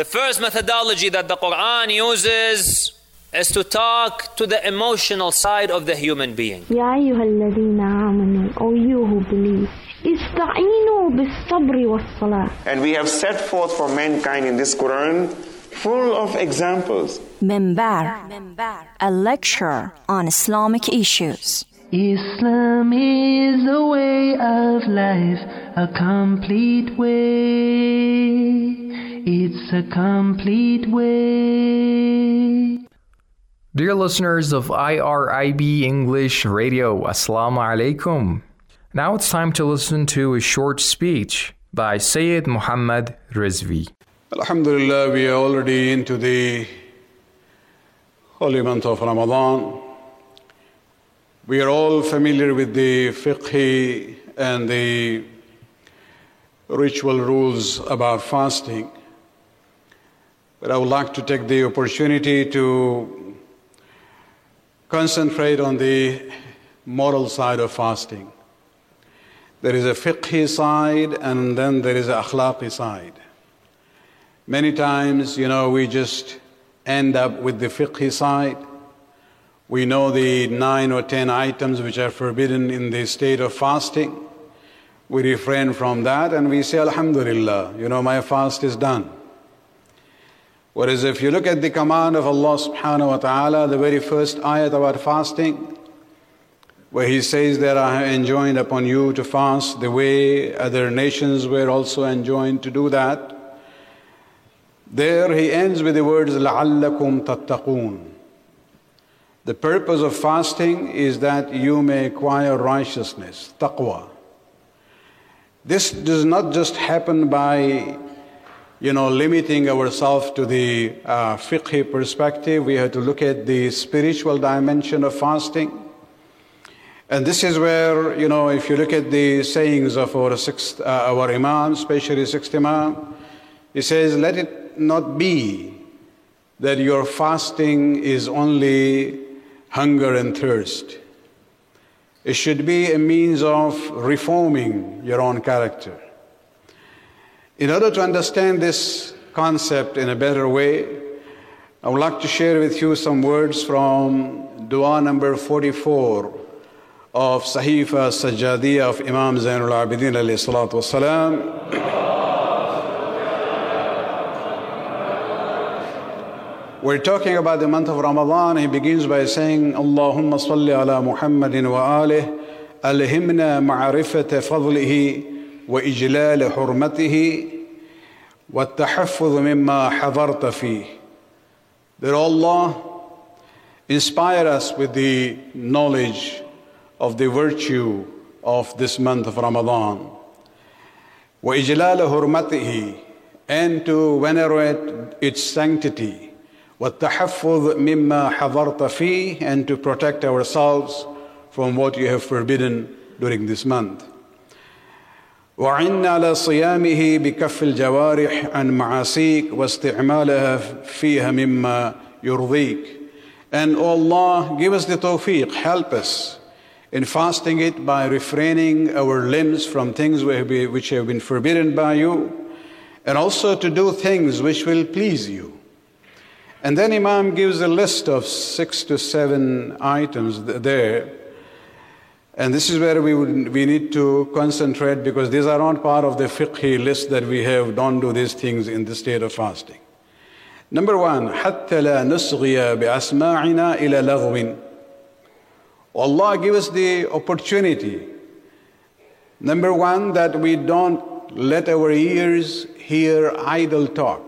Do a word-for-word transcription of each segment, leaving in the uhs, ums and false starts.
The first methodology that the Quran uses is to talk to the emotional side of the human being. يا أيها الذين آمنوا, O you who believe, استعينوا بالصبر والصلاة. And we have set forth for mankind in this Quran full of examples. Minbar, a lecture on Islamic issues. Islam is a way of life, a complete way. It's a complete way. Dear listeners of I R I B English Radio, Assalamu alaikum. Now it's time to listen to a short speech by Sayyid Muhammad Rizvi. Alhamdulillah, we are already into the holy month of Ramadan. We are all familiar with the fiqh and the ritual rules about fasting. But I would like to take the opportunity to concentrate on the moral side of fasting. There is a fiqh side and then there is an akhlaqi side. Many times, you know, we just end up with the fiqh side. We know the nine or ten items which are forbidden in the state of fasting. We refrain from that and we say, Alhamdulillah, you know, my fast is done. Whereas if you look at the command of Allah subhanahu wa ta'ala, the very first ayat about fasting, where He says that I have enjoined upon you to fast the way other nations were also enjoined to do that. There He ends with the words, لَعَلَّكُمْ تَتَّقُونَ. The purpose of fasting is that you may acquire righteousness, taqwa. This does not just happen by, you know, limiting ourselves to the uh, fiqh perspective. We have to look at the spiritual dimension of fasting. And this is where, you know, if you look at the sayings of our sixth, uh, our Imam, especially sixth Imam, he says, let it not be that your fasting is only hunger and thirst. It should be a means of reforming your own character. In order to understand this concept in a better way, I would like to share with you some words from dua number forty-four of Sahifa Sajjadiyya of Imam Zainul Abidin alayhi salatu wasalam. We're talking about the month of Ramadan. He begins by saying, Allahumma salli ala Muhammadin wa alih, alhimna ma'arifata fadlihi wa ijlal hurmatihi wa tahaffuz mimma hadarta fih. That Allah inspire us with the knowledge of the virtue of this month of Ramadan. Wa ijlal hurmatihi, and to venerate its sanctity. وَالتَّحَفُّظْ مِمَّا حَضَرْتَ فِيهِ, and to protect ourselves from what you have forbidden during this month. وَعِنَّ عَلَى صِيَامِهِ بِكَفِّ الْجَوَارِحِ عَنْ مَعَاسِيكَ وَاسْتِعْمَالَهَا فِيهَا مِمَّا يُرْضِيكَ. And O Allah, give us the tawfiq, help us in fasting it by refraining our limbs from things which have been forbidden by you, and also to do things which will please you. And then Imam gives a list of six to seven items there. And this is where we would, we need to concentrate, because these are not part of the fiqh list that we have. Don't do these things in the state of fasting. Number one, حَتَّى لَا نُصْغِيَ بِأَسْمَاعِنَا إِلَى لَغْوٍ. Allah give us the opportunity. Number one, that we don't let our ears hear idle talks.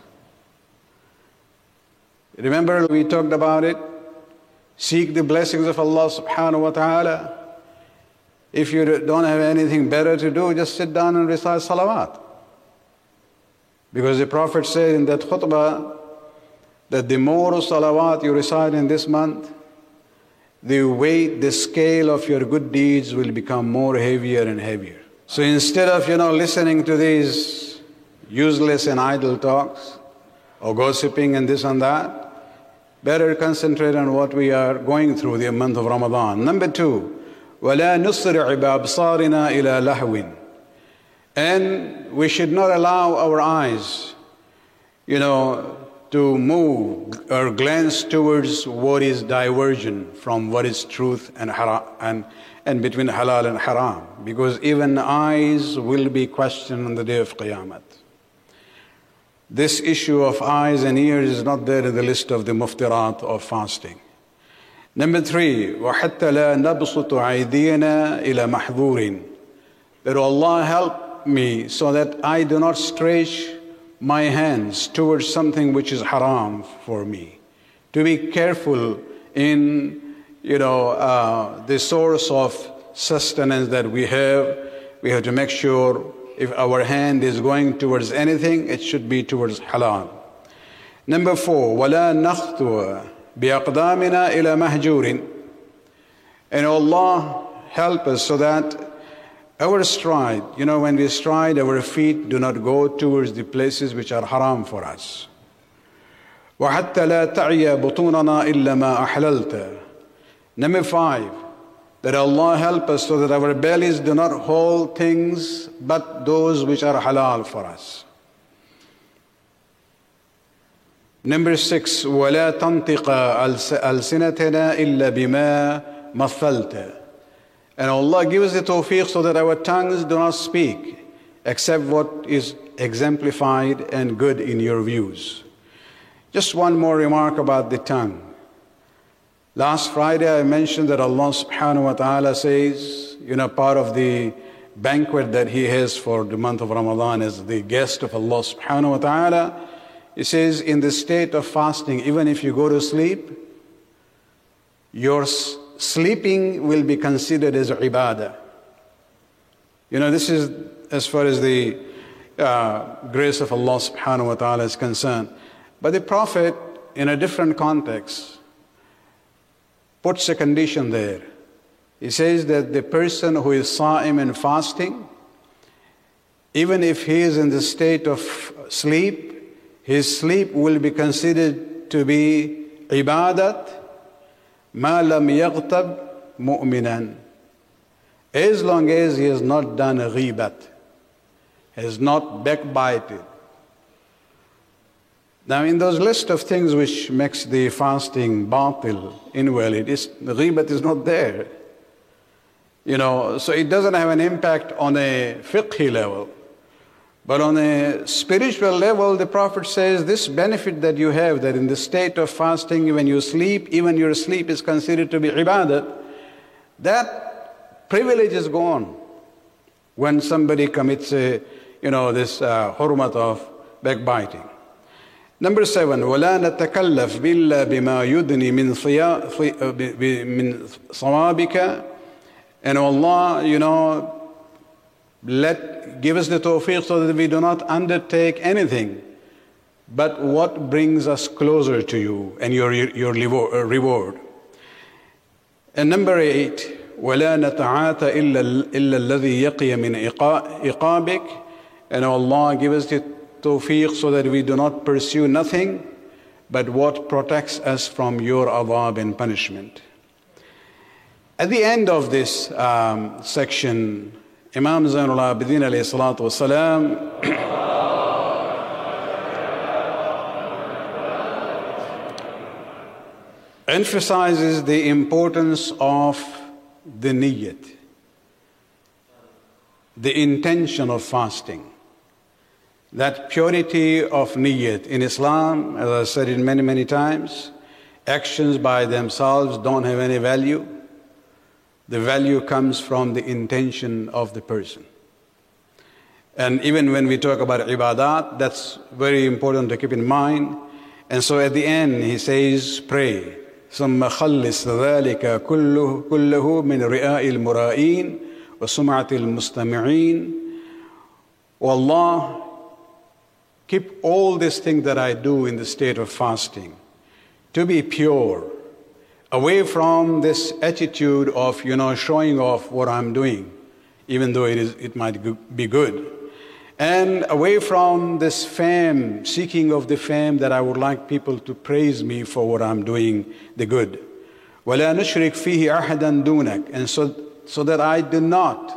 Remember we talked about it? Seek the blessings of Allah subhanahu wa ta'ala. If you don't have anything better to do, just sit down and recite salawat. Because the Prophet said in that khutbah that the more salawat you recite in this month, the weight, the scale of your good deeds will become more heavier and heavier. So instead of, you know, listening to these useless and idle talks, or gossiping and this and that, better concentrate on what we are going through the month of Ramadan. Number two, وَلَا نُصْرِعِ بِأَبْصَارِنَا إِلَى لَهْوٍ. And we should not allow our eyes you know, to move or glance towards what is divergent from what is truth and haram, and, and between halal and haram. Because even eyes will be questioned on the day of Qiyamah. This issue of eyes and ears is not there in the list of the muftirat of fasting. Number three, وَحَتَّى لَا نَبْسُطُ عَيْدِينَا إِلَى مَحْذُورٍ. That Allah help me so that I do not stretch my hands towards something which is haram for me. To be careful in, you know, uh, the source of sustenance that we have. We have to make sure if our hand is going towards anything, it should be towards halal. Number four, وَلَا نَخْطُوَ بِأَقْدَامِنَا إِلَى مَهْجُورٍ. And Allah help us so that our stride, you know, when we stride, our feet do not go towards the places which are haram for us. وَحَتَّى لَا تَعْيَ بُطُونَنَا إِلَّا مَا أَحْلَلْتَ. Number five, that Allah help us so that our bellies do not hold things but those which are halal for us. Number six, وَلَا تَنْطِقَ أَلْسِنَتَنَا إِلَّا بِمَا مَثَّلْتَ. And Allah gives the tawfiq so that our tongues do not speak except what is exemplified and good in your views. Just one more remark about the tongue. Last Friday I mentioned that Allah subhanahu wa ta'ala says, you know, part of the banquet that He has for the month of Ramadan as the guest of Allah subhanahu wa ta'ala. He says, in the state of fasting, even if you go to sleep, your sleeping will be considered as ibadah. You know, this is as far as the uh, grace of Allah subhanahu wa ta'ala is concerned. But the Prophet, in a different context, puts a condition there. He says that the person who is sa'im and fasting, even if he is in the state of sleep, his sleep will be considered to be ibadat, ma lam yaghtab mu'minan. As long as he has not done a ghibat, has not backbited. Now in those list of things which makes the fasting batil, invalid, is, the ghibat is not there. You know, so it doesn't have an impact on a fiqhi level. But on a spiritual level, the Prophet says this benefit that you have, that in the state of fasting, when you sleep, even your sleep is considered to be ibadat, that privilege is gone when somebody commits a, you know, this uh, hurmat of backbiting. Number seven, وَلَا نَتَكَلَّفْ بِاللَّا بِمَا يُدْنِي مِنْ صَوَابِكَ. And Allah, you know, let give us the tawfiq so that we do not undertake anything but what brings us closer to you and your, your reward. And number eight, وَلَا نَتَعَاتَ إِلَّا الَّذِي يَقِيَ مِنْ إِقَابِكَ. And Allah give us the tawfiq so that we do not pursue nothing but what protects us from your adhab and punishment. At the end of this um, section, Imam Zainul Abidin alayhi salatu wasalam emphasizes the importance of the niyyat, the intention of fasting. That purity of niyyat. In Islam, as I said it many, many times, actions by themselves don't have any value. The value comes from the intention of the person. And even when we talk about ibadat, that's very important to keep in mind. And so at the end, he says, pray. ثُمَّ خَلِّصْ ذَلِكَ كُلُّهُ مِنْ رِئَاءِ الْمُرَائِينَ وَسُمْعَةِ الْمُسْتَمِعِينَ. O Allah, keep all these things that I do in the state of fasting to be pure, away from this attitude of, you know, showing off what I'm doing, even though it is, it might be good. And away from this fame, seeking of the fame that I would like people to praise me for what I'm doing, the good. وَلَا نُشْرِكْ فِيهِ أَحَدًا دُونَكَ. And so, so that I do not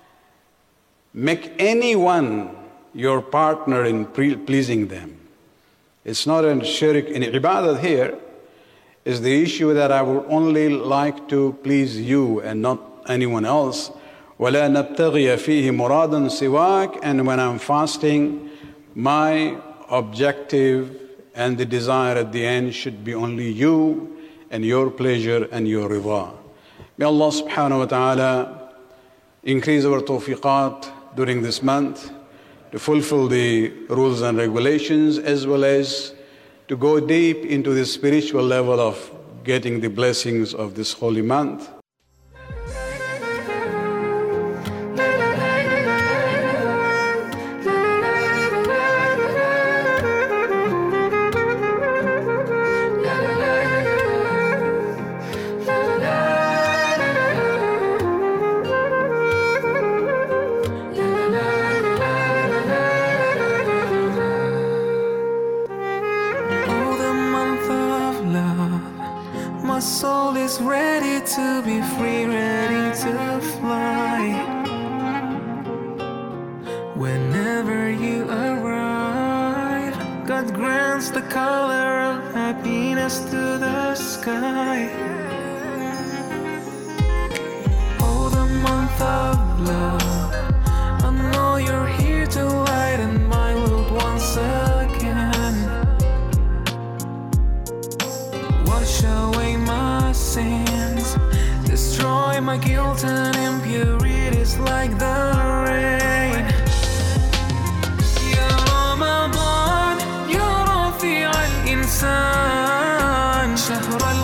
make anyone your partner in pleasing them. It's not a shirk in ibadah here. Is the issue that I would only like to please you and not anyone else. وَلَا نَبْتَغِيَ فِيهِ مُرَادًا سِوَاكَ. And when I'm fasting, my objective and the desire at the end should be only you and your pleasure and your rida. May Allah subhanahu wa ta'ala increase our tawfiqat during this month to fulfill the rules and regulations, as well as to go deep into the spiritual level of getting the blessings of this holy month. My soul is ready to be free, ready to fly. Whenever you arrive, God grants the color of happiness to the sky. Oh, the month of love, I know you're here to lighten my load once again. Wash away my sins, destroy my guilt and impurities like the rain. Ya Ramadan, Ya Rafi' al-Insan, Shahr